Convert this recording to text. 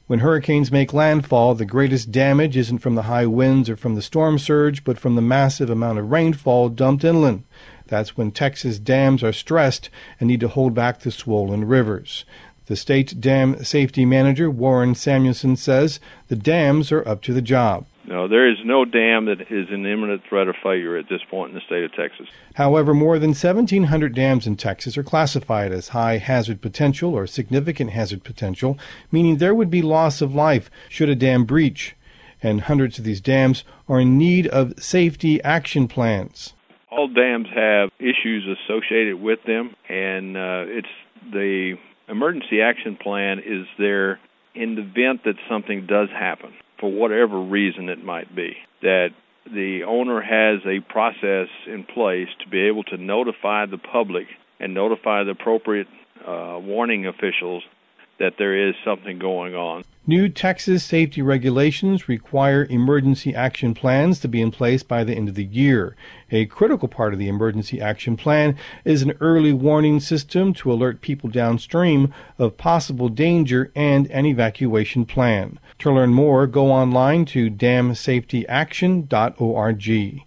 When hurricanes make landfall, the greatest damage isn't from the high winds or from the storm surge, but from the massive amount of rainfall dumped inland. That's when Texas dams are stressed and need to hold back the swollen rivers. The state dam safety manager, Warren Samuelson, says the dams are up to the job. No, there is no dam that is in imminent threat of failure at this point in the state of Texas. However, more than 1,700 dams in Texas are classified as high hazard potential or significant hazard potential, meaning there would be loss of life should a dam breach. And hundreds of these dams are in need of safety action plans. All dams have issues associated with them, and it's the emergency action plan is there in the event that something does happen, for whatever reason it might be, that the owner has a process in place to be able to notify the public and notify the appropriate warning officials that there is something going on. New Texas safety regulations require emergency action plans to be in place by the end of the year. A critical part of the emergency action plan is an early warning system to alert people downstream of possible danger and an evacuation plan. To learn more, go online to damsafetyaction.org.